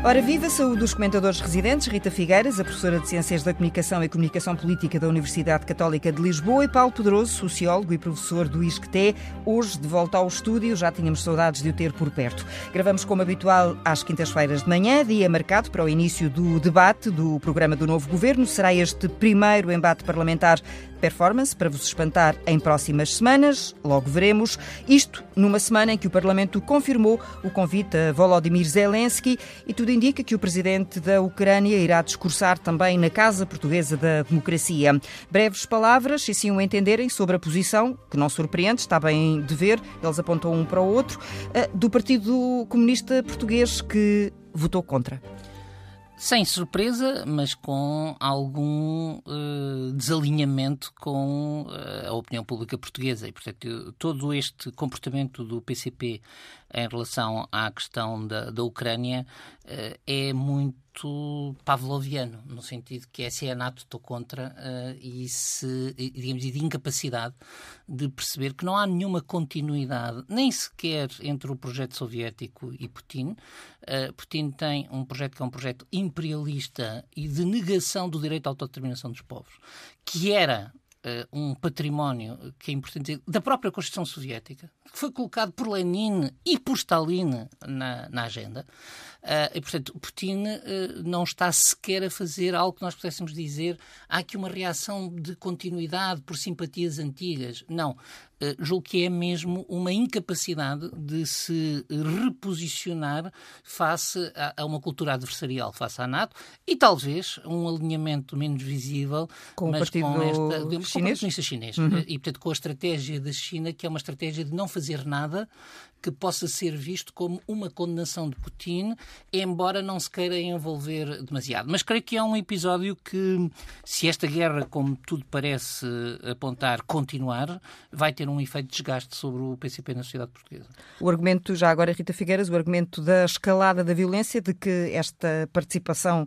Ora, viva, saúde dos comentadores residentes, Rita Figueiras, a professora de Ciências da Comunicação e Comunicação Política da Universidade Católica de Lisboa, e Paulo Pedroso, sociólogo e professor do ISCTE, hoje de volta ao estúdio, já tínhamos saudades de o ter por perto. Gravamos como habitual às quintas-feiras de manhã, dia marcado para o início do debate do programa do novo governo. Será este primeiro embate parlamentar performance para vos espantar em próximas semanas, logo veremos. Isto numa semana em que o Parlamento confirmou o convite a Volodymyr Zelensky e tudo indica que o presidente da Ucrânia irá discursar também na Casa Portuguesa da Democracia. Breves palavras, se assim o entenderem, sobre a posição, que não surpreende, está bem de ver, eles apontam um para o outro, do Partido Comunista Português, que votou contra. Sem surpresa, mas com algum desalinhamento com a opinião pública portuguesa. E, portanto, todo este comportamento do PCP em relação à questão da Ucrânia é muito pavloviano, no sentido que se é nato, estou contra, digamos, de incapacidade de perceber que não há nenhuma continuidade, nem sequer entre o projeto soviético e Putin. Putin tem um projeto que é um projeto imperialista e de negação do direito à autodeterminação dos povos, que era um património que é importante dizer, da própria Constituição Soviética, que foi colocado por Lenin e por Stalin na agenda. E, portanto, Putin não está sequer a fazer algo que nós pudéssemos dizer há aqui uma reação de continuidade por simpatias antigas. Não. Julgo que é mesmo uma incapacidade de se reposicionar face a uma cultura adversarial, face à NATO, e talvez um alinhamento menos visível com o Partido Chinês. E, portanto, com a estratégia da China, que é uma estratégia de não fazer nada que possa ser visto como uma condenação de Putin, embora não se queira envolver demasiado. Mas creio que é um episódio que, se esta guerra, como tudo parece apontar, continuar, vai ter um efeito de desgaste sobre o PCP na sociedade portuguesa. O argumento, já agora, Rita Figueiras, o argumento da escalada da violência, de que esta participação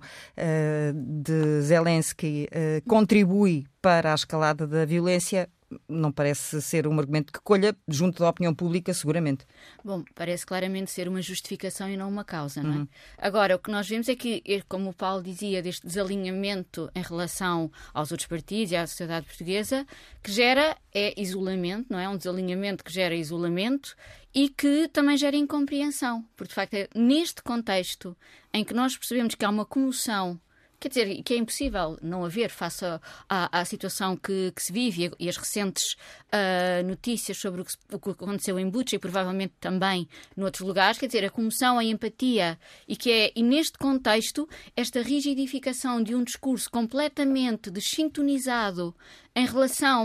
de Zelensky contribui para a escalada da violência, não parece ser um argumento que colha junto da opinião pública, seguramente. Bom, parece claramente ser uma justificação e não uma causa, não é? Agora, o que nós vemos é que, como o Paulo dizia, deste desalinhamento em relação aos outros partidos e à sociedade portuguesa, que gera isolamento, não é? Um desalinhamento que gera isolamento e que também gera incompreensão. Porque, de facto, é neste contexto em que nós percebemos que há uma comoção, quer dizer, que é impossível não haver face à situação que se vive e as recentes notícias sobre o que aconteceu em Bucha e provavelmente também noutros lugares. Quer dizer, a comoção, a empatia e neste contexto, esta rigidificação de um discurso completamente desintonizado em relação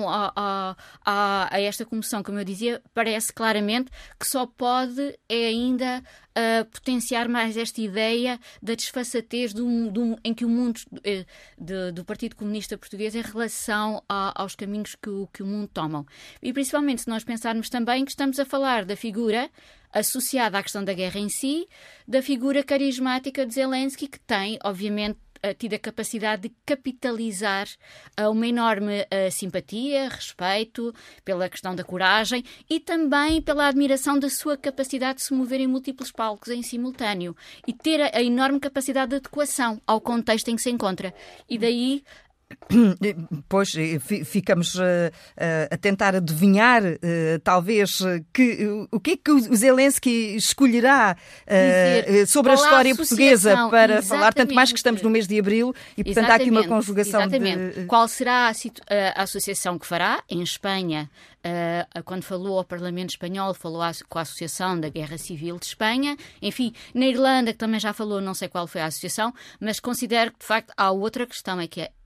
a esta comoção, como eu dizia, parece claramente que só pode ainda potenciar mais esta ideia da desfaçatez em que o mundo do Partido Comunista Português em relação aos caminhos que o mundo toma. E principalmente se nós pensarmos também que estamos a falar da figura associada à questão da guerra em si, da figura carismática de Zelensky, que tem, obviamente, tido a capacidade de capitalizar uma enorme simpatia, respeito pela questão da coragem e também pela admiração da sua capacidade de se mover em múltiplos palcos em simultâneo e ter a enorme capacidade de adequação ao contexto em que se encontra. E daí... Pois, ficamos a tentar adivinhar, talvez, o que é que o Zelensky escolherá sobre a história portuguesa para exatamente falar, tanto mais que estamos no mês de abril e, portanto, há aqui uma conjugação exatamente. Qual será a associação que fará? Em Espanha, quando falou ao Parlamento Espanhol, falou com a Associação da Guerra Civil de Espanha. Enfim, na Irlanda, que também já falou, não sei qual foi a associação, mas considero que, de facto, há outra questão, é que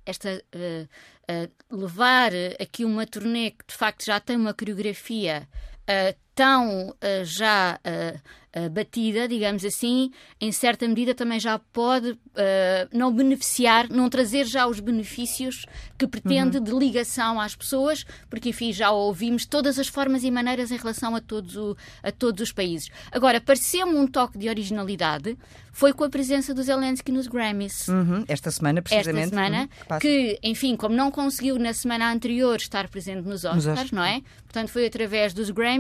levar aqui uma turnê que de facto já tem uma coreografia tão já batida, digamos assim, em certa medida também já pode não beneficiar, não trazer já os benefícios que pretende de ligação às pessoas, porque enfim já ouvimos todas as formas e maneiras em relação a todos os países. Agora, pareceu-me um toque de originalidade, foi com a presença do Zelensky nos Grammys. Esta semana, precisamente. Esta semana, que, enfim, como não conseguiu na semana anterior estar presente nos Oscars, não é? Portanto, foi através dos Grammys em que esteve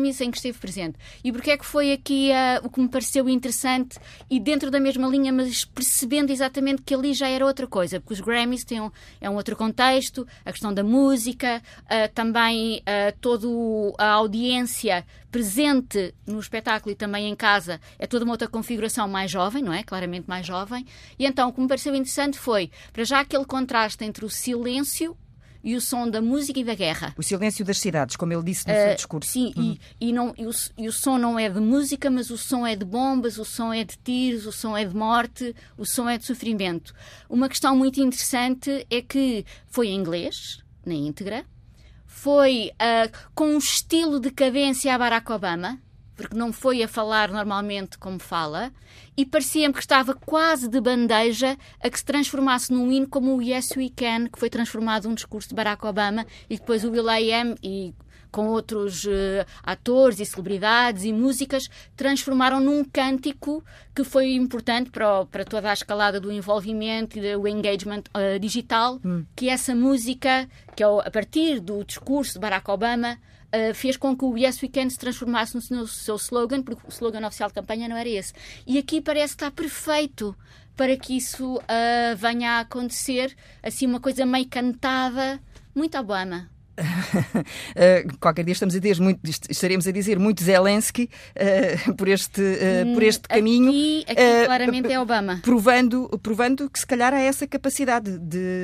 esteve presente. E porque é que foi aqui o que me pareceu interessante e dentro da mesma linha, mas percebendo exatamente que ali já era outra coisa, porque os Grammys é um outro contexto, a questão da música, também toda a audiência presente no espetáculo e também em casa é toda uma outra configuração mais jovem, não é? Claramente mais jovem. E então o que me pareceu interessante foi, para já, aquele contraste entre o silêncio e o som da música e da guerra. O silêncio das cidades, como ele disse no seu discurso. Sim, e o som não é de música, mas o som é de bombas, o som é de tiros, o som é de morte, o som é de sofrimento. Uma questão muito interessante é que foi em inglês, na íntegra, foi com um estilo de cadência a Barack Obama, porque não foi a falar normalmente como fala, e parecia-me que estava quase de bandeja a que se transformasse num hino como o Yes We Can, que foi transformado num discurso de Barack Obama, e depois o will.i.am e com outros atores e celebridades e músicas, transformaram num cântico que foi importante para toda a escalada do envolvimento e do engagement digital, que essa música, que a partir do discurso de Barack Obama, fez com que o Yes We Can se transformasse no seu slogan, porque o slogan oficial de campanha não era esse. E aqui parece que está perfeito para que isso venha a acontecer, assim uma coisa meio cantada, muito Obama. Qualquer dia estaremos a dizer muito Zelensky por este caminho. Aqui claramente é Obama. Provando que se calhar há essa capacidade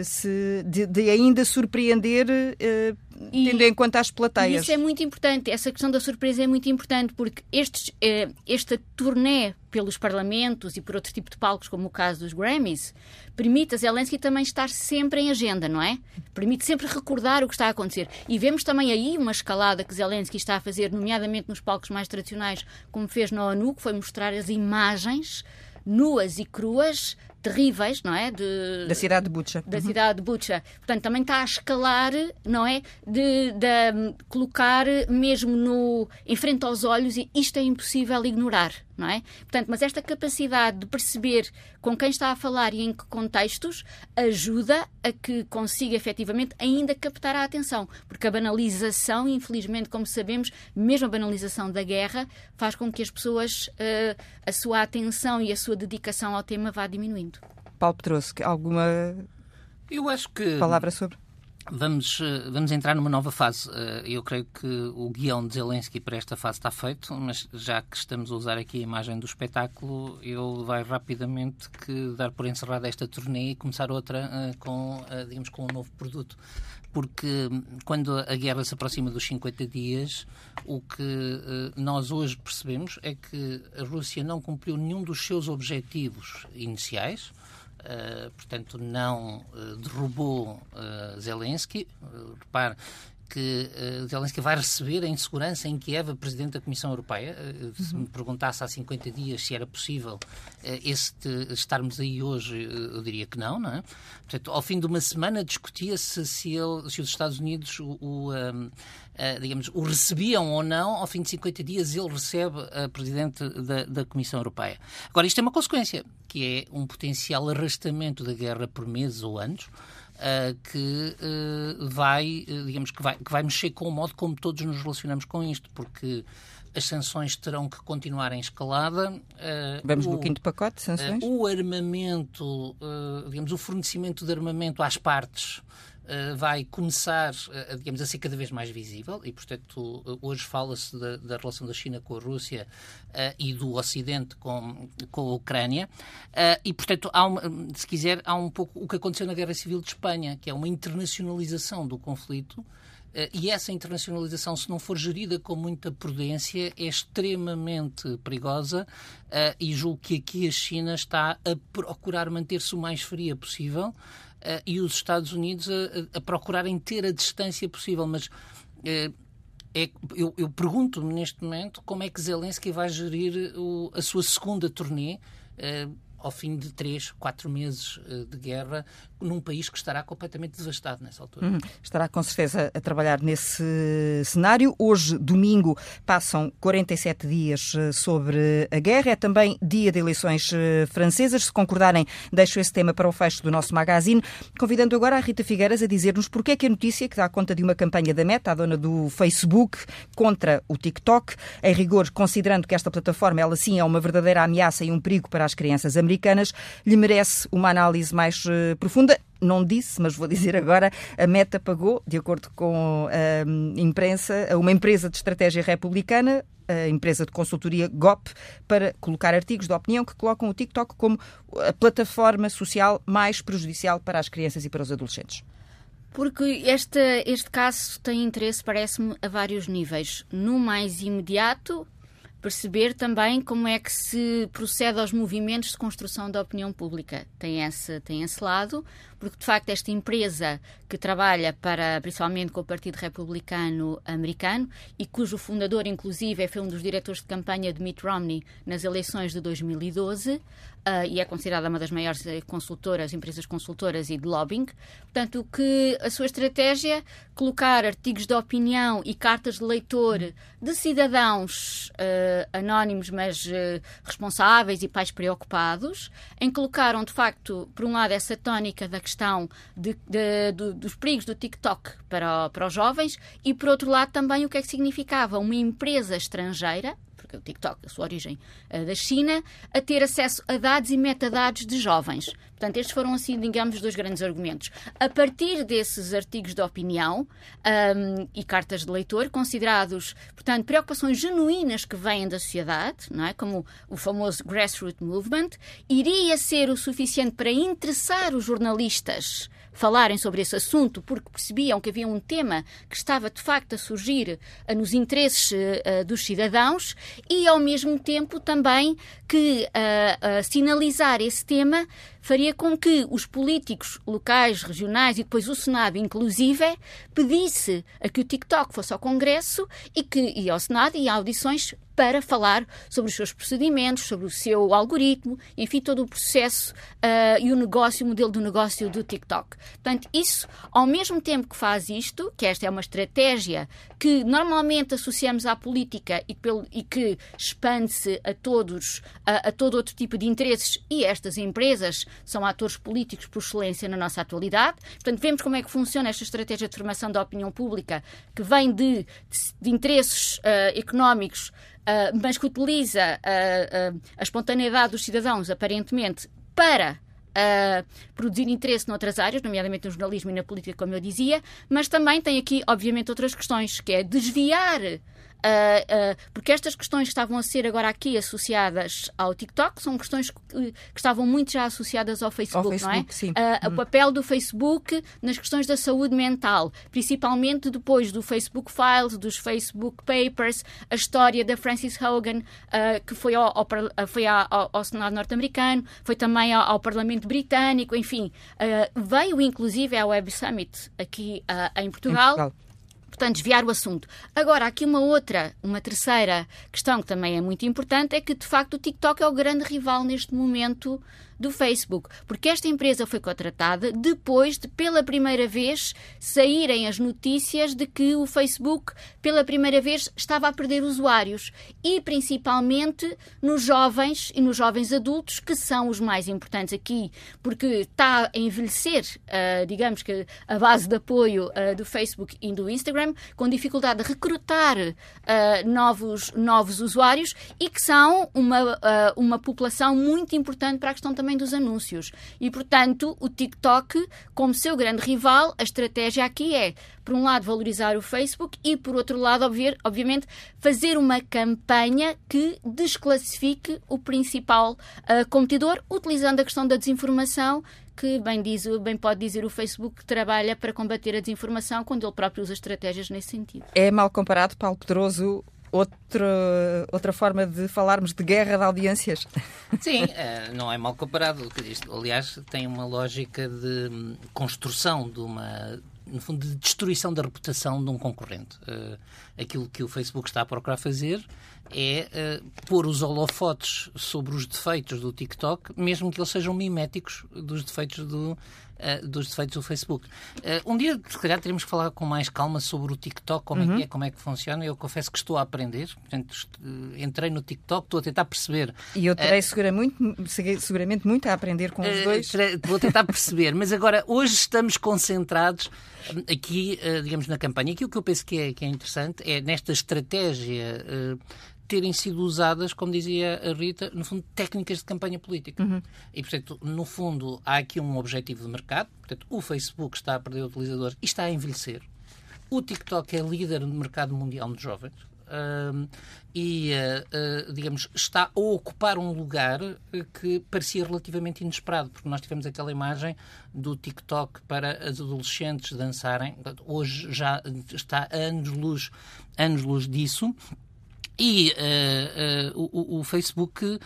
de ainda surpreender, tendo em conta as plateias. E isso é muito importante, essa questão da surpresa é muito importante, porque esta turnê pelos parlamentos e por outro tipo de palcos, como o caso dos Grammys, permite a Zelensky também estar sempre em agenda, não é? Permite sempre recordar o que está a acontecer. E vemos também aí uma escalada que Zelensky está a fazer, nomeadamente nos palcos mais tradicionais, como fez na ONU, que foi mostrar as imagens nuas e cruas, terríveis, não é? Da cidade de Bucha. Da cidade de Bucha. Portanto, também está a escalar, não é? De colocar mesmo em frente aos olhos, e isto é impossível ignorar, não é? Portanto, mas esta capacidade de perceber com quem está a falar e em que contextos ajuda a que consiga efetivamente ainda captar a atenção, porque a banalização, infelizmente, como sabemos, mesmo a banalização da guerra, faz com que as pessoas, a sua atenção e a sua dedicação ao tema vá diminuindo. Paulo Pedroso, alguma palavra sobre? Vamos entrar numa nova fase. Eu creio que o guião de Zelensky para esta fase está feito, mas já que estamos a usar aqui a imagem do espetáculo, ele vai rapidamente dar por encerrada esta turnê e começar outra com um novo produto. Porque quando a guerra se aproxima dos 50 dias, o que nós hoje percebemos é que a Rússia não cumpriu nenhum dos seus objetivos iniciais. Portanto, não derrubou Zelensky. Repare que Zelensky vai receber em segurança em Kiev a Presidente da Comissão Europeia. Se me perguntasse há 50 dias se era possível estarmos aí hoje, eu diria que não, não é? Portanto, ao fim de uma semana discutia-se se os Estados Unidos o recebiam ou não. Ao fim de 50 dias ele recebe a Presidente da Comissão Europeia. Agora, isto é uma consequência, que é um potencial arrastamento da guerra por meses ou anos, que vai mexer com o modo como todos nos relacionamos com isto, porque as sanções terão que continuar em escalada. Vamos no quinto pacote de sanções? O armamento, o fornecimento de armamento às partes vai começar a ser cada vez mais visível e, portanto, hoje fala-se da relação da China com a Rússia e do Ocidente com a Ucrânia e, portanto, há um pouco o que aconteceu na Guerra Civil de Espanha, que é uma internacionalização do conflito. E essa internacionalização, se não for gerida com muita prudência, é extremamente perigosa e julgo que aqui a China está a procurar manter-se o mais fria possível e os Estados Unidos a procurarem ter a distância possível. Mas eu pergunto-me neste momento como é que Zelensky vai gerir a sua segunda turnê. ao fim de 3, 4 meses de guerra, num país que estará completamente devastado nessa altura. Estará com certeza a trabalhar nesse cenário. Hoje, domingo, passam 47 dias sobre a guerra. É também dia de eleições francesas. Se concordarem, deixo esse tema para o fecho do nosso magazine, convidando agora a Rita Figueiras a dizer-nos porque é que a notícia, que dá conta de uma campanha da Meta, a dona do Facebook, contra o TikTok, em rigor, considerando que esta plataforma, ela sim, é uma verdadeira ameaça e um perigo para as crianças americanas, lhe merece uma análise mais profunda. Não disse, mas vou dizer agora, a Meta pagou, de acordo com a imprensa, a uma empresa de estratégia republicana, a empresa de consultoria GOP, para colocar artigos de opinião que colocam o TikTok como a plataforma social mais prejudicial para as crianças e para os adolescentes. Porque este caso tem interesse, parece-me, a vários níveis. No mais imediato, perceber também como é que se procede aos movimentos de construção da opinião pública. Tem esse lado, porque de facto esta empresa que trabalha principalmente com o Partido Republicano Americano e cujo fundador inclusive foi um dos diretores de campanha de Mitt Romney nas eleições de 2012 e é considerada uma das maiores empresas consultoras e de lobbying. Portanto, que a sua estratégia colocar artigos de opinião e cartas de leitor de cidadãos anónimos, mas responsáveis e pais preocupados, em que colocaram, de facto, por um lado, essa tónica da questão dos perigos do TikTok para os jovens e, por outro lado, também o que é que significava uma empresa estrangeira, porque o TikTok, a sua origem da China, a ter acesso a dados e metadados de jovens. Portanto, estes foram, assim, digamos, os dois grandes argumentos. A partir desses artigos de opinião e cartas de leitor, considerados, portanto, preocupações genuínas que vêm da sociedade, não é? Como o famoso grassroots movement, iria ser o suficiente para interessar os jornalistas falarem sobre esse assunto, porque percebiam que havia um tema que estava, de facto, a surgir nos interesses dos cidadãos e, ao mesmo tempo, também que sinalizar esse tema faria com que os políticos locais, regionais e depois o Senado, inclusive, pedisse a que o TikTok fosse ao Congresso e ao Senado e a audições para falar sobre os seus procedimentos, sobre o seu algoritmo, enfim, todo o processo e o modelo de negócio do TikTok. Portanto, isso, ao mesmo tempo que faz isto, que esta é uma estratégia que normalmente associamos à política e que expande-se a todo outro tipo de interesses, e estas empresas são atores políticos por excelência na nossa atualidade. Portanto, vemos como é que funciona esta estratégia de formação da opinião pública, que vem de interesses económicos, mas que utiliza a espontaneidade dos cidadãos, aparentemente, para produzir interesse noutras áreas, nomeadamente no jornalismo e na política, como eu dizia, mas também tem aqui, obviamente, outras questões, que é desviar porque estas questões que estavam a ser agora aqui associadas ao TikTok são questões que estavam muito já associadas ao Facebook, não é? Sim. O papel do Facebook nas questões da saúde mental, principalmente depois do Facebook Files, dos Facebook Papers, a história da Frances Haugen, que foi ao Senado norte-americano, foi também ao Parlamento britânico, enfim, veio inclusive ao Web Summit aqui em Portugal. Portanto, desviar o assunto. Agora, aqui uma terceira questão que também é muito importante é que, de facto, o TikTok é o grande rival neste momento do Facebook, porque esta empresa foi contratada depois de, pela primeira vez, saírem as notícias de que o Facebook, pela primeira vez, estava a perder usuários e, principalmente, nos jovens e nos jovens adultos, que são os mais importantes aqui, porque está a envelhecer, digamos que a base de apoio do Facebook e do Instagram, com dificuldade de recrutar novos usuários e que são uma população muito importante para a questão também dos anúncios. E, portanto, o TikTok, como seu grande rival, a estratégia aqui é, por um lado, valorizar o Facebook e, por outro lado, obviamente, fazer uma campanha que desclassifique o principal competidor, utilizando a questão da desinformação, que bem pode dizer o Facebook que trabalha para combater a desinformação quando ele próprio usa estratégias nesse sentido. É mal comparado, Paulo Pedroso, outra forma de falarmos de guerra de audiências? Sim, não é mal comparado. Aliás, tem uma lógica de construção de uma no fundo, de destruição da reputação de um concorrente. Aquilo que o Facebook está a procurar fazer é pôr os holofotes sobre os defeitos do TikTok, mesmo que eles sejam miméticos dos defeitos do Facebook. Um dia, se calhar, teremos que falar com mais calma sobre o TikTok, como é que funciona. Eu confesso que estou a aprender. Portanto, entrei no TikTok, estou a tentar perceber. E eu terei seguramente muito a aprender com os dois. Vou tentar perceber. Mas agora, hoje estamos concentrados aqui, digamos, na campanha. Aqui o que eu penso que é interessante é, nesta estratégia, terem sido usadas, como dizia a Rita, no fundo, técnicas de campanha política. E, portanto, no fundo, há aqui um objetivo de mercado. Portanto, o Facebook está a perder utilizadores e está a envelhecer. O TikTok é líder no mercado mundial de jovens. Digamos, está a ocupar um lugar que parecia relativamente inesperado, porque nós tivemos aquela imagem do TikTok para as adolescentes dançarem. Hoje já está a anos-luz disso. E o Facebook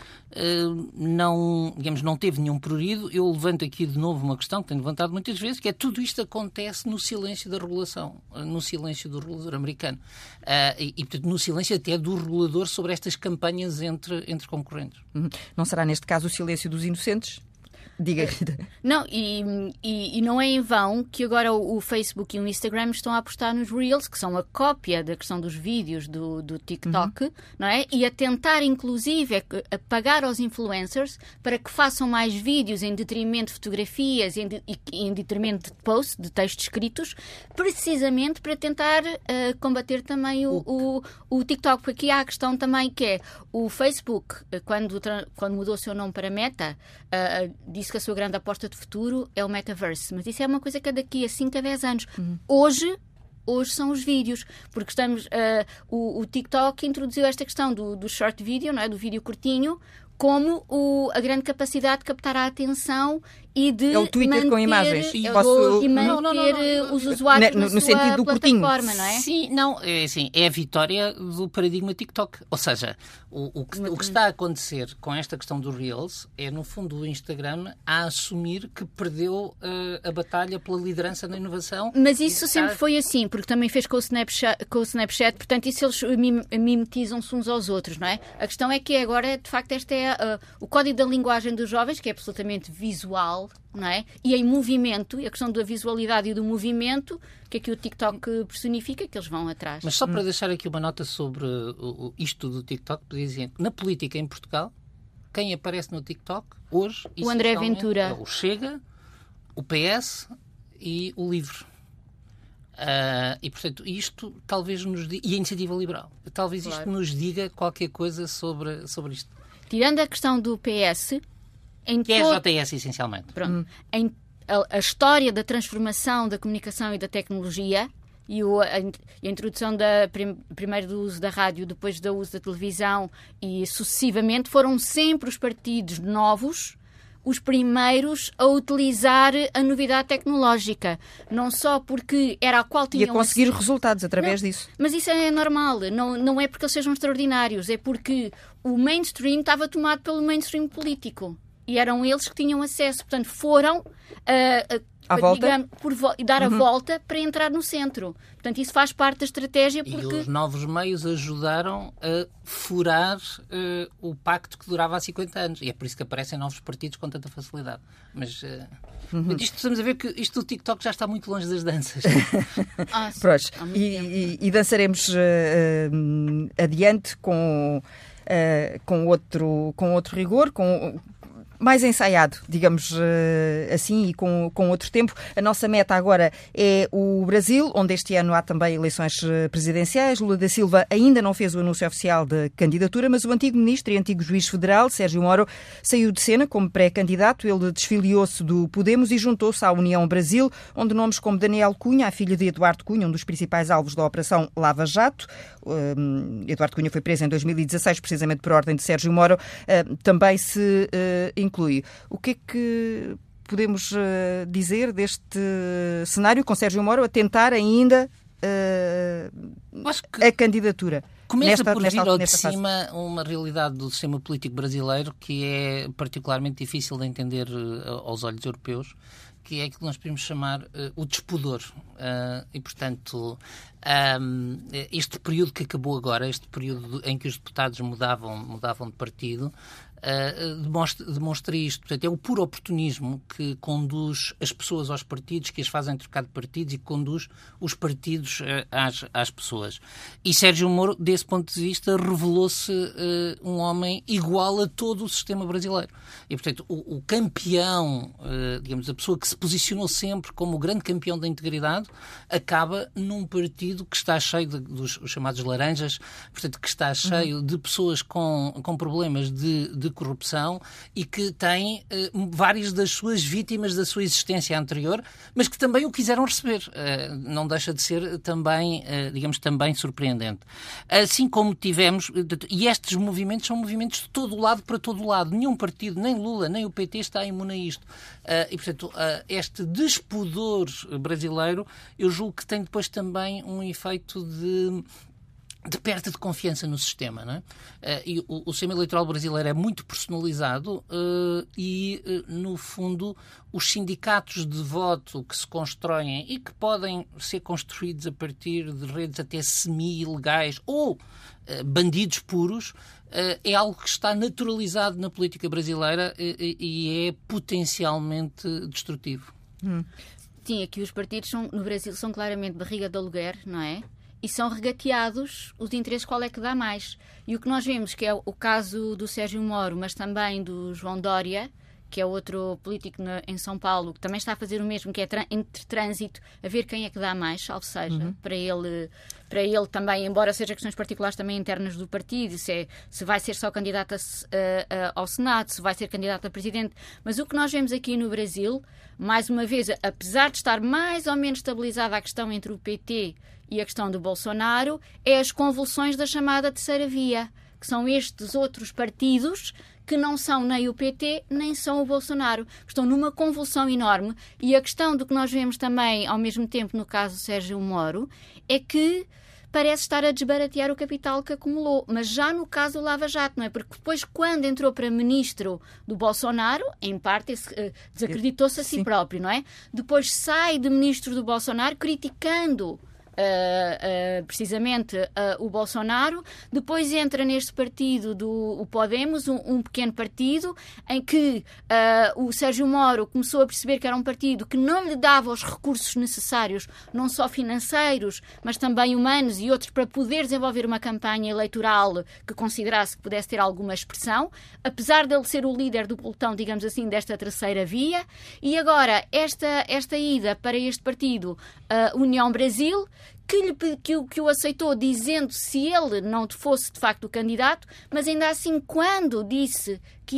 não teve nenhum prurido. Eu levanto aqui de novo uma questão que tenho levantado muitas vezes, que é tudo isto acontece no silêncio da regulação, no silêncio do regulador americano. Portanto, no silêncio até do regulador sobre estas campanhas entre concorrentes. Não será, neste caso, o silêncio dos inocentes? Diga, Rita. Não, e não é em vão que agora o Facebook e o Instagram estão a apostar nos Reels, que são a cópia da questão dos vídeos do TikTok, não é? E a tentar, inclusive, a pagar aos influencers para que façam mais vídeos em detrimento de fotografias e em detrimento de posts, de textos escritos, precisamente para tentar combater também o TikTok. Porque aqui há a questão também que é o Facebook, quando mudou o seu nome para Meta, disse que a sua grande aposta de futuro é o metaverse, mas isso é uma coisa que é daqui a 5 a 10 anos. Hoje são os vídeos, porque o TikTok introduziu esta questão do short video, não é? Do vídeo curtinho, como a grande capacidade de captar a atenção e de é o Twitter manter, com imagens. Os usuários no na sua sentido do plataforma, não é? Sim, não, é a vitória do paradigma TikTok. Ou seja, o que está a acontecer com esta questão do Reels é, no fundo, o Instagram a assumir que perdeu a batalha pela liderança na inovação. Mas isso sempre foi assim, porque também fez com o Snapchat, portanto, isso eles mimetizam-se uns aos outros, não é? A questão é que agora, de facto, este é o código da linguagem dos jovens, que é absolutamente visual, não é? E em movimento, e a questão da visualidade e do movimento, que aqui o TikTok personifica, que eles vão atrás. Mas só para deixar aqui uma nota sobre isto do TikTok, dizem na política em Portugal, quem aparece no TikTok hoje... O André Ventura. É o Chega, o PS e o LIVRE. E, portanto, isto talvez nos diga... E a Iniciativa Liberal. Talvez isto nos diga qualquer coisa sobre isto. Tirando a questão do PS... Que é a JS, essencialmente. Pronto. A história da transformação da comunicação e da tecnologia e a introdução primeiro do uso da rádio, depois do uso da televisão e sucessivamente, foram sempre os partidos novos os primeiros a utilizar a novidade tecnológica. Não só porque era a qual tinham... E a conseguir resultados através disso. Mas isso é normal. Não é porque eles sejam extraordinários. É porque o mainstream estava tomado pelo mainstream político. E eram eles que tinham acesso. Portanto, foram dar a volta para entrar no centro. Portanto, isso faz parte da estratégia porque... E os novos meios ajudaram a furar o pacto que durava há 50 anos. E é por isso que aparecem novos partidos com tanta facilidade. Mas isto estamos a ver que isto do TikTok já está muito longe das danças. Pronto. E dançaremos adiante com outro rigor, mais ensaiado, digamos assim, e com outro tempo. A nossa meta agora é o Brasil, onde este ano há também eleições presidenciais. Lula da Silva ainda não fez o anúncio oficial de candidatura, mas o antigo ministro e antigo juiz federal, Sérgio Moro, saiu de cena como pré-candidato. Ele desfiliou-se do Podemos e juntou-se à União Brasil, onde nomes como Daniel Cunha, a filha de Eduardo Cunha, um dos principais alvos da Operação Lava Jato, Eduardo Cunha foi preso em 2016, precisamente por ordem de Sérgio Moro, também se inclui. O que é que podemos dizer deste cenário com Sérgio Moro a tentar ainda a candidatura? Começa por vir ao de cima uma realidade do sistema político brasileiro que é particularmente difícil de entender aos olhos europeus, que é aquilo que nós podemos chamar o despudor. E, portanto, este período que acabou agora, este período em que os deputados mudavam de partido, demonstra isto. Portanto, é o puro oportunismo que conduz as pessoas aos partidos, que as fazem trocar de partidos e que conduz os partidos às pessoas. E Sérgio Moro, desse ponto de vista, revelou-se um homem igual a todo o sistema brasileiro. E, portanto, o campeão, digamos, a pessoa que se posicionou sempre como o grande campeão da integridade, acaba num partido que está cheio dos chamados laranjas, portanto, que está cheio de pessoas com problemas de corrupção e que tem várias das suas vítimas da sua existência anterior, mas que também o quiseram receber. Não deixa de ser também, digamos, também surpreendente. Assim como tivemos, e estes movimentos são movimentos de todo o lado para todo o lado. Nenhum partido, nem Lula, nem o PT está imune a isto. E, portanto, este despudor brasileiro, eu julgo que tem depois também um efeito de perda de confiança no sistema, não é? E o sistema eleitoral brasileiro é muito personalizado e, no fundo, os sindicatos de voto que se constroem e que podem ser construídos a partir de redes até semi-ilegais ou bandidos puros, é algo que está naturalizado na política brasileira e é potencialmente destrutivo. Sim, aqui os partidos no Brasil são claramente barriga de aluguer, não é? E são regateados os interesses, qual é que dá mais. E o que nós vemos, que é o caso do Sérgio Moro, mas também do João Dória, que é outro político em São Paulo, que também está a fazer o mesmo, que é entre trânsito, a ver quem é que dá mais, salvo seja, para ele também, embora seja questões particulares também internas do partido, se vai ser só candidato ao Senado, se vai ser candidato a presidente. Mas o que nós vemos aqui no Brasil, mais uma vez, apesar de estar mais ou menos estabilizada a questão entre o PT e a questão do Bolsonaro, é as convulsões da chamada terceira via, que são estes outros partidos que não são nem o PT, nem são o Bolsonaro. Estão numa convulsão enorme. E a questão do que nós vemos também, ao mesmo tempo, no caso do Sérgio Moro, é que parece estar a desbaratear o capital que acumulou. Mas já no caso do Lava Jato, não é? Porque depois, quando entrou para ministro do Bolsonaro, em parte, desacreditou-se a si próprio, não é? Depois sai de ministro do Bolsonaro, criticando precisamente o Bolsonaro. Depois entra neste partido do Podemos, um pequeno partido em que o Sérgio Moro começou a perceber que era um partido que não lhe dava os recursos necessários, não só financeiros, mas também humanos e outros, para poder desenvolver uma campanha eleitoral que considerasse que pudesse ter alguma expressão, apesar de ele ser o líder do pelotão, digamos assim, desta terceira via. E agora esta ida para este partido, União Brasil, que o aceitou, dizendo se ele não fosse de facto o candidato, mas ainda assim, quando disse que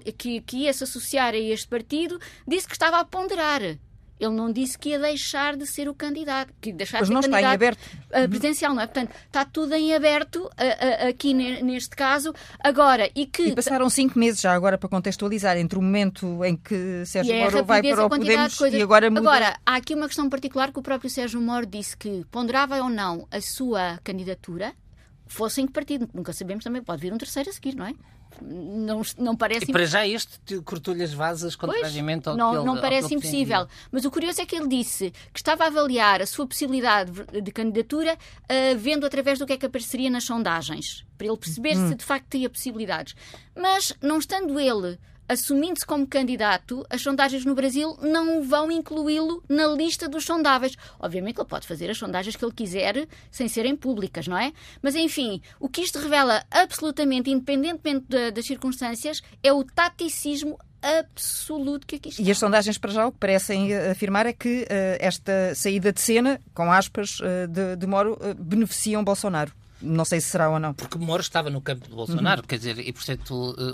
ia se associar a este partido, disse que estava a ponderar. Ele não disse que ia deixar de ser o candidato, que deixar de ser candidato está em aberto. Presidencial, não é? Portanto, está tudo em aberto aqui neste caso. Agora, e passaram 5 meses já agora para contextualizar, entre o momento em que Sérgio Moro vai para o Podemos e agora muda. Agora, há aqui uma questão particular que o próprio Sérgio Moro disse que ponderava ou não a sua candidatura, fosse em que partido. Nunca sabemos, também pode vir um terceiro a seguir, não é? Não parece... E para já este cortou-lhe as vasas, contrariamente ao que ele... Não parece impossível. Mas o curioso é que ele disse que estava a avaliar a sua possibilidade de candidatura vendo através do que é que apareceria nas sondagens, para ele perceber se de facto tinha possibilidades. Mas, não estando ele assumindo-se como candidato, as sondagens no Brasil não vão incluí-lo na lista dos sondáveis. Obviamente ele pode fazer as sondagens que ele quiser sem serem públicas, não é? Mas, enfim, o que isto revela absolutamente, independentemente das circunstâncias, é o taticismo absoluto que aqui está. E as sondagens, para já, o que parecem afirmar é que esta saída de cena, com aspas, de Moro, beneficiam Bolsonaro. Não sei se será ou não. Porque Moro estava no campo de Bolsonaro, quer dizer, e portanto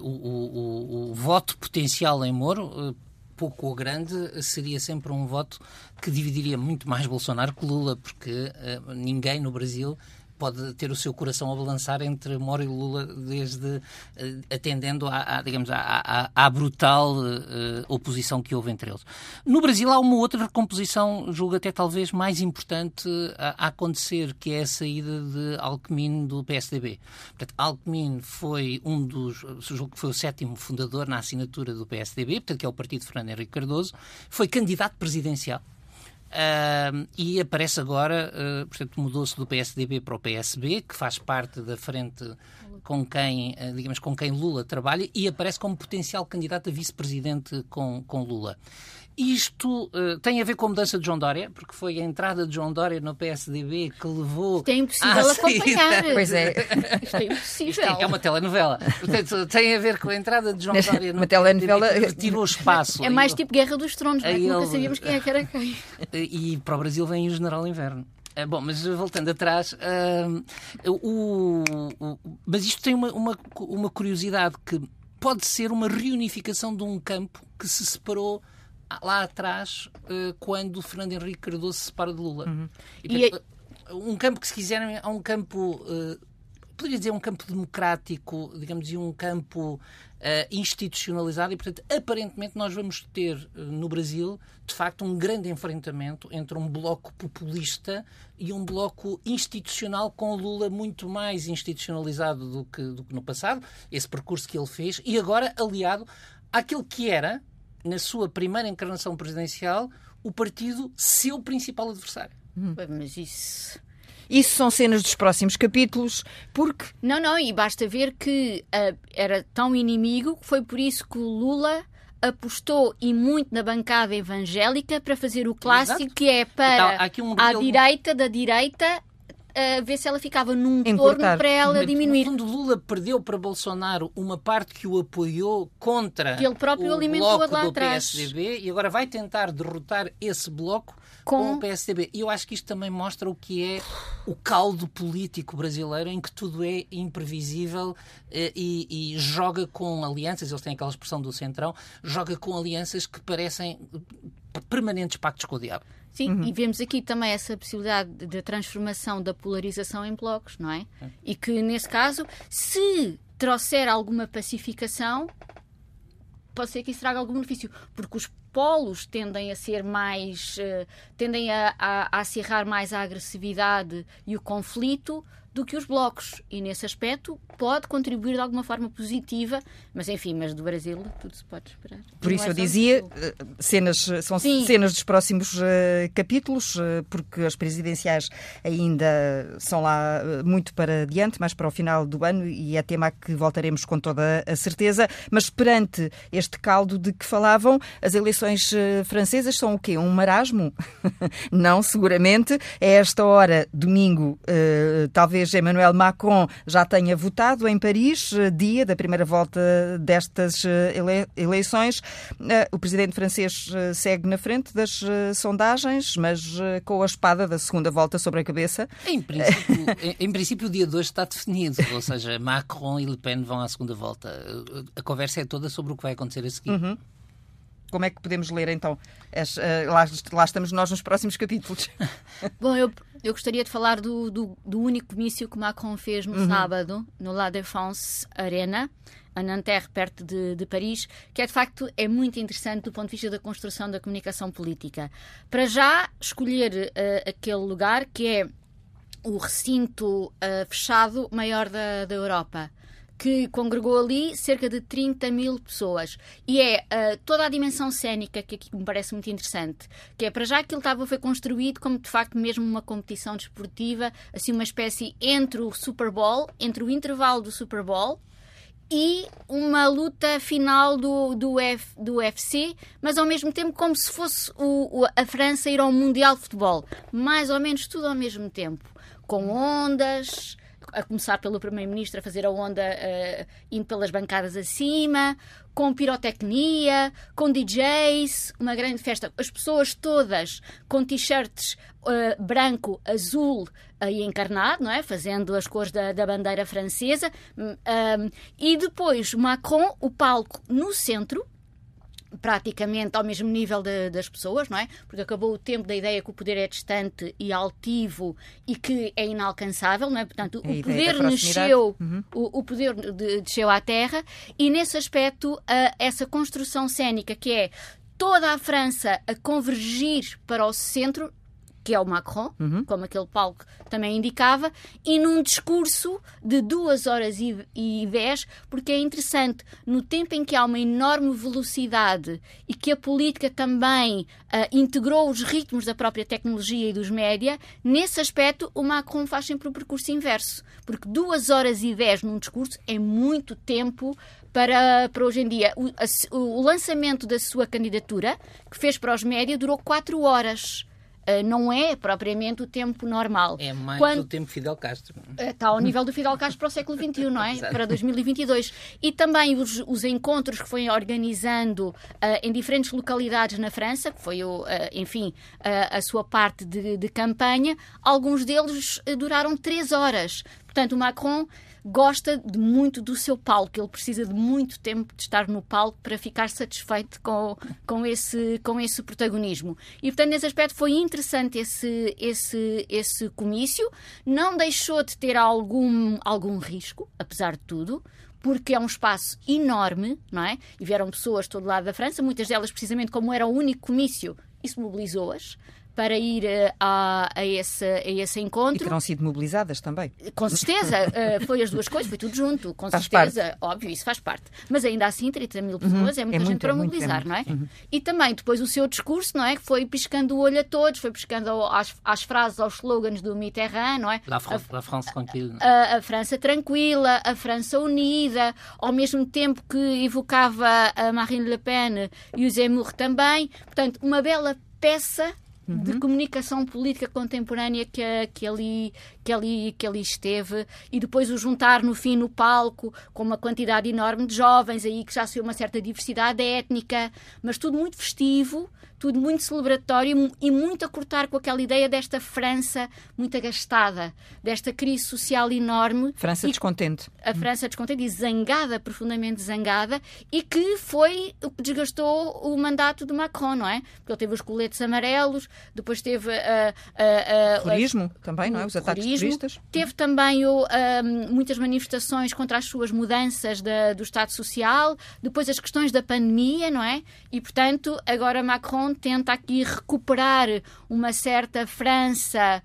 o voto potencial em Moro, pouco ou grande, seria sempre um voto que dividiria muito mais Bolsonaro que Lula, porque ninguém no Brasil pode ter o seu coração a balançar entre Moro e Lula, desde atendendo à brutal oposição que houve entre eles. No Brasil há uma outra recomposição, julgo até talvez mais importante a acontecer, que é a saída de Alckmin do PSDB. Portanto, Alckmin foi julgo que foi o 7º fundador na assinatura do PSDB, portanto, que é o partido de Fernando Henrique Cardoso, foi candidato presidencial. E aparece agora, portanto, mudou-se do PSDB para o PSB, que faz parte da frente com quem Lula trabalha, e aparece como potencial candidato a vice-presidente com Lula. Isto tem a ver com a mudança de João Dória, porque foi a entrada de João Dória no PSDB que levou... Isto é impossível acompanhar. Pois é. Isto é impossível. Isto é uma telenovela. Portanto, tem a ver com a entrada de João Dória no telenovela PSDB, que tirou espaço. É mais tipo Guerra dos Tronos, não é? Nunca sabíamos quem é que era quem. E para o Brasil vem o General Inverno. Bom, mas voltando atrás, mas isto tem uma curiosidade, que pode ser uma reunificação de um campo que se separou lá atrás, quando Fernando Henrique Cardoso se separa de Lula. Um campo que, se quiserem, é um campo, poderia dizer, um campo democrático, digamos, e um campo institucionalizado, e, portanto, aparentemente nós vamos ter no Brasil, de facto, um grande enfrentamento entre um bloco populista e um bloco institucional, com Lula muito mais institucionalizado do que no passado, esse percurso que ele fez, e agora aliado àquele que era, na sua primeira encarnação presidencial, o partido seu principal adversário. Mas isso... Isso são cenas dos próximos capítulos, porque... Não, e basta ver que era tão inimigo que foi por isso que o Lula apostou, e muito, na bancada evangélica para fazer o clássico. Exato. Que é para a direita da direita, ver se ela ficava num torno para ela diminuir. No fundo, Lula perdeu para Bolsonaro uma parte que o apoiou contra ele próprio o bloco lá do atrás. PSDB, e agora vai tentar derrotar esse bloco com o PSDB. E eu acho que isto também mostra o que é o caldo político brasileiro, em que tudo é imprevisível, e joga com alianças, eles têm aquela expressão do Centrão, joga com alianças que parecem permanentes pactos com o diabo. Sim, e vemos aqui também essa possibilidade de transformação da polarização em blocos, não é? E que, nesse caso, se trouxer alguma pacificação, pode ser que isso traga algum benefício, porque os polos tendem a ser mais... tendem a acirrar mais a agressividade e o conflito do que os blocos. E, nesse aspecto, pode contribuir de alguma forma positiva, mas, enfim, mas do Brasil tudo se pode esperar. Por isso eu dizia, são cenas dos próximos capítulos, porque as presidenciais ainda são lá muito para diante, mais para o final do ano, e é tema a que voltaremos com toda a certeza. Mas perante este caldo de que falavam, as eleições francesas são o quê? Um marasmo? Não, seguramente. A esta hora, domingo, talvez Emmanuel Macron já tenha votado em Paris, dia da primeira volta destas eleições. O presidente francês segue na frente das sondagens, mas com a espada da segunda volta sobre a cabeça. Em princípio, o dia de hoje está definido, ou seja, Macron e Le Pen vão à segunda volta. A conversa é toda sobre o que vai acontecer a seguir. Como é que podemos ler, então? Lá estamos nós nos próximos capítulos. Bom, eu gostaria de falar do único comício que Macron fez no sábado, no La Défense Arena, a Nanterre, perto de Paris, que de facto é muito interessante do ponto de vista da construção da comunicação política. Para já, escolher aquele lugar que é o recinto fechado maior da Europa, que congregou ali cerca de 30 mil pessoas. E é toda a dimensão cénica que aqui me parece muito interessante, que é, para já, aquilo foi construído como, de facto, mesmo uma competição desportiva, assim, uma espécie entre o Super Bowl, entre o intervalo do Super Bowl e uma luta final do UFC, mas ao mesmo tempo como se fosse a França ir ao Mundial de Futebol. Mais ou menos tudo ao mesmo tempo, com ondas, a começar pelo Primeiro-Ministro a fazer a onda indo pelas bancadas acima, com pirotecnia, com DJs, uma grande festa. As pessoas todas com t-shirts branco, azul e encarnado, não é? Fazendo as cores da bandeira francesa. E depois Macron, o palco no centro, praticamente ao mesmo nível das pessoas, não é? Porque acabou o tempo da ideia que o poder é distante e altivo e que é inalcançável, não é? Portanto, o poder nasceu, o poder desceu à terra, e nesse aspecto essa construção cénica que é toda a França a convergir para o centro, que é o Macron, como aquele palco também indicava, e num discurso de 2h10, porque é interessante, no tempo em que há uma enorme velocidade e que a política também integrou os ritmos da própria tecnologia e dos média, nesse aspecto o Macron faz sempre o percurso inverso, porque 2h10 num discurso é muito tempo para hoje em dia. O lançamento da sua candidatura, que fez para os média, durou 4 horas. Não é propriamente o tempo normal. É mais do tempo Fidel Castro. Está ao nível do Fidel Castro para o século XXI, não é? Exato. Para 2022. E também os encontros que foi organizando em diferentes localidades na França, que foi, a sua parte de campanha, alguns deles duraram 3 horas. Portanto, o Macron gosta muito do seu palco, ele precisa de muito tempo de estar no palco para ficar satisfeito com esse protagonismo. E, portanto, nesse aspecto foi interessante esse comício, não deixou de ter algum risco, apesar de tudo, porque é um espaço enorme, não é? E vieram pessoas de todo lado da França, muitas delas precisamente como era o único comício, isso mobilizou-as para ir a esse encontro. E terão sido mobilizadas também. Com certeza, foi as duas coisas, foi tudo junto, com faz certeza, parte. Óbvio, isso faz parte. Mas ainda assim, 30 mil pessoas é muita gente para mobilizar, não é? E também depois o seu discurso, não é? Que foi piscando o olho a todos, foi piscando às frases, aos slogans do Mitterrand, não é? La France tranquille. A França tranquila, a França unida, ao mesmo tempo que evocava a Marine Le Pen e o Zemmour também. Portanto, uma bela peça de comunicação política contemporânea que ali esteve, e depois o juntar no fim no palco com uma quantidade enorme de jovens aí que já se uma certa diversidade étnica, mas tudo muito festivo, tudo muito celebratório e muito a cortar com aquela ideia desta França muito agastada, desta crise social enorme. França descontente. A França descontente e zangada, profundamente zangada, e que foi o que desgastou o mandato de Macron, não é? Porque ele teve os coletes amarelos, depois teve terrorismo também, não é? Os ataques terroristas. Teve também muitas manifestações contra as suas mudanças do Estado Social, depois as questões da pandemia, não é? E, portanto, agora Macron tenta aqui recuperar uma certa França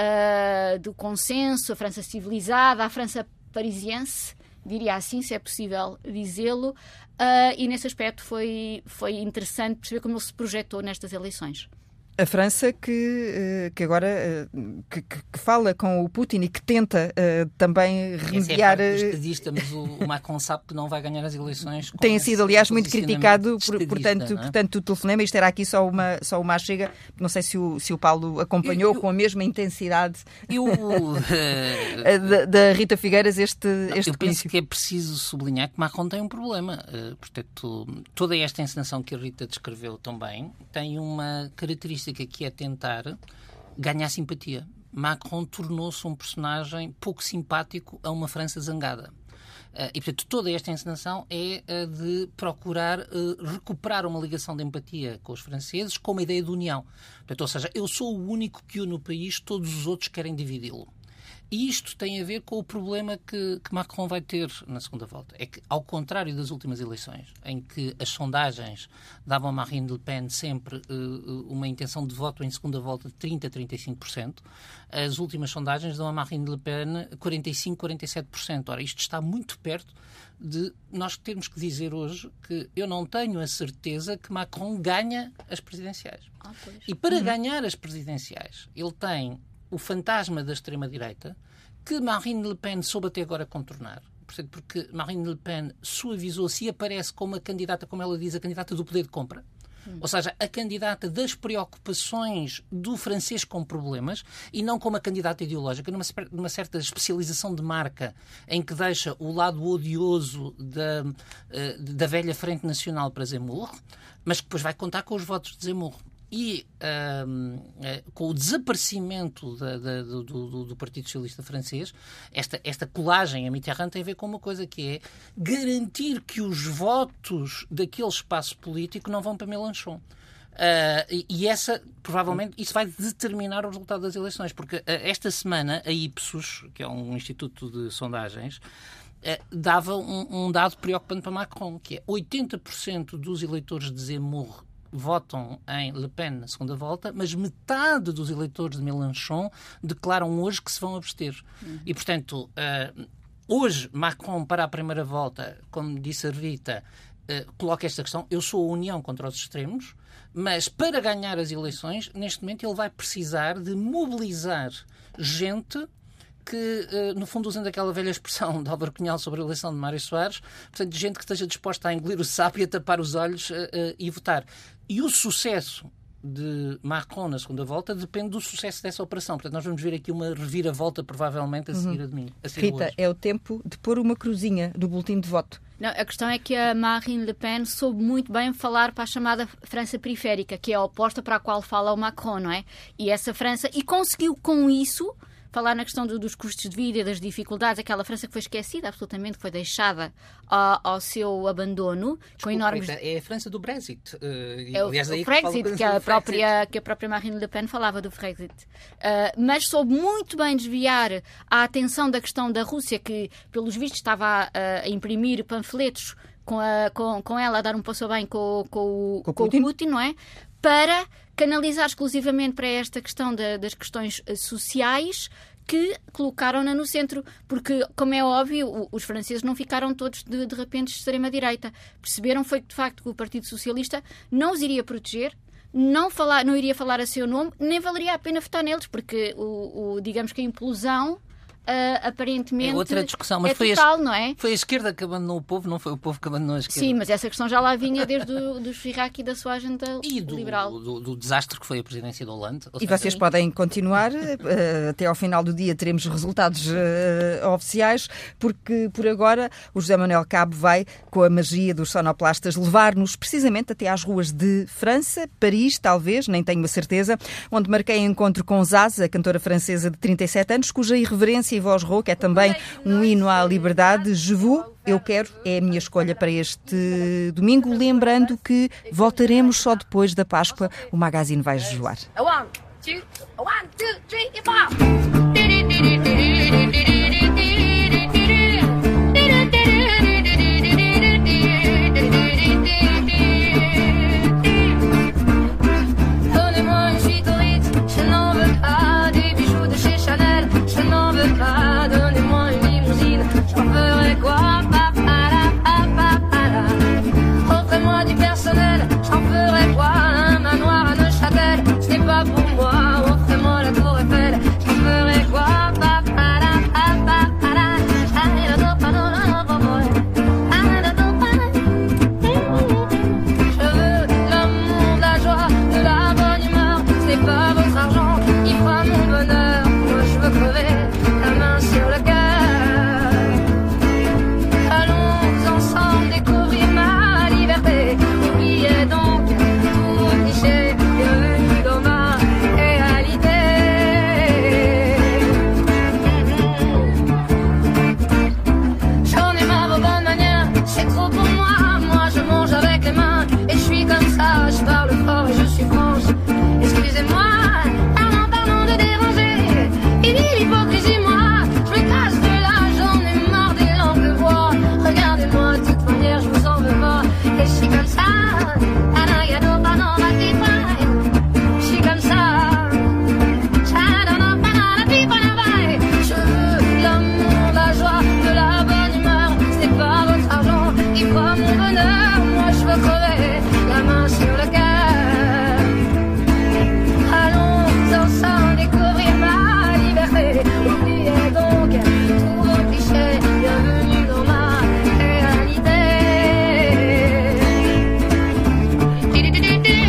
do consenso, a França civilizada, a França parisiense, diria assim, se é possível dizê-lo, e nesse aspecto foi interessante perceber como ele se projetou nestas eleições. A França que agora que fala com o Putin e que tenta também remediar... Essa é a estadista, mas o Macron sabe que não vai ganhar as eleições. Tem sido, aliás, muito criticado portanto, o telefonema. Isto era aqui só uma chega. Não sei se o Paulo acompanhou com a mesma intensidade da Rita Figueiras este Eu penso que é preciso sublinhar que Macron tem um problema. Portanto, toda esta encenação que a Rita descreveu tão bem tem uma característica que é tentar ganhar simpatia. Macron tornou-se um personagem pouco simpático a uma França zangada. E, portanto, toda esta encenação é de procurar recuperar uma ligação de empatia com os franceses com uma ideia de união. Portanto, ou seja, eu sou o único que une o país, todos os outros querem dividi-lo. E isto tem a ver com o problema que Macron vai ter na segunda volta. É que, ao contrário das últimas eleições, em que as sondagens davam a Marine Le Pen sempre uma intenção de voto em segunda volta de 30% a 35%, as últimas sondagens dão a Marine Le Pen 45% a 47%. Ora, isto está muito perto de nós termos que dizer hoje que eu não tenho a certeza que Macron ganha as presidenciais. E para ganhar as presidenciais, ele tem o fantasma da extrema-direita, que Marine Le Pen soube até agora contornar. Porque Marine Le Pen suavizou-se e aparece como a candidata, como ela diz, a candidata do poder de compra. Ou seja, a candidata das preocupações do francês com problemas e não como a candidata ideológica, numa certa especialização de marca, em que deixa o lado odioso da velha Frente Nacional para Zemmour, mas que depois vai contar com os votos de Zemmour. e com o desaparecimento do Partido Socialista Francês, esta colagem a Mitterrand tem a ver com uma coisa que é garantir que os votos daquele espaço político não vão para Mélenchon. E provavelmente, isso vai determinar o resultado das eleições, porque esta semana a Ipsos, que é um instituto de sondagens, dava um dado preocupante para Macron, que é 80% dos eleitores de Zemmour votam em Le Pen na segunda volta, mas metade dos eleitores de Mélenchon declaram hoje que se vão abster. E, portanto, hoje Macron, para a primeira volta, como disse a Rita, coloca esta questão: eu sou a união contra os extremos, mas para ganhar as eleições, neste momento ele vai precisar de mobilizar gente que, no fundo, usando aquela velha expressão de Álvaro Cunhal sobre a eleição de Mário Soares, portanto, gente que esteja disposta a engolir o sapo e a tapar os olhos e votar. E o sucesso de Macron na segunda volta depende do sucesso dessa operação. Portanto, nós vamos ver aqui uma reviravolta, provavelmente, a seguir a domingo. Rita, hoje. É o tempo de pôr uma cruzinha no boletim de voto. Não, a questão é que a Marine Le Pen soube muito bem falar para a chamada França periférica, que é a oposta para a qual fala o Macron, não é? E essa França, e conseguiu com isso falar na questão dos custos de vida e das dificuldades, aquela França que foi esquecida, absolutamente, que foi deixada ao seu abandono. Desculpa, com enormes... É a França do Brexit. É o Brexit, que a própria Marine Le Pen falava do Brexit. Mas soube muito bem desviar a atenção da questão da Rússia, que, pelos vistos, estava a imprimir panfletos com ela a dar um passo bem com o Putin, não é? Para canalizar exclusivamente para esta questão das questões sociais, que colocaram-na no centro, porque, como é óbvio, os franceses não ficaram todos de repente de extrema-direita. Perceberam foi que, de facto, que o Partido Socialista não os iria proteger, não iria falar a seu nome, nem valeria a pena votar neles, porque digamos que a implosão aparentemente é outra discussão, mas não é? Foi a esquerda que abandonou o povo, não foi o povo que abandonou a esquerda. Sim, mas essa questão já lá vinha desde do Chirac e da sua agenda liberal. Do desastre que foi a presidência de Hollande. E vocês podem continuar, até ao final do dia teremos resultados oficiais, porque por agora o José Manuel Cabo vai, com a magia dos sonoplastas, levar-nos precisamente até às ruas de França, Paris, talvez, nem tenho a certeza, onde marquei encontro com Zaza, a cantora francesa de 37 anos, cuja irreverência e voz rouca é também um hino à liberdade. Je vous, eu quero, é a minha escolha para este domingo, lembrando que voltaremos só depois da Páscoa. O Magazine vai jejuar. 1, 2, 3, 4. Did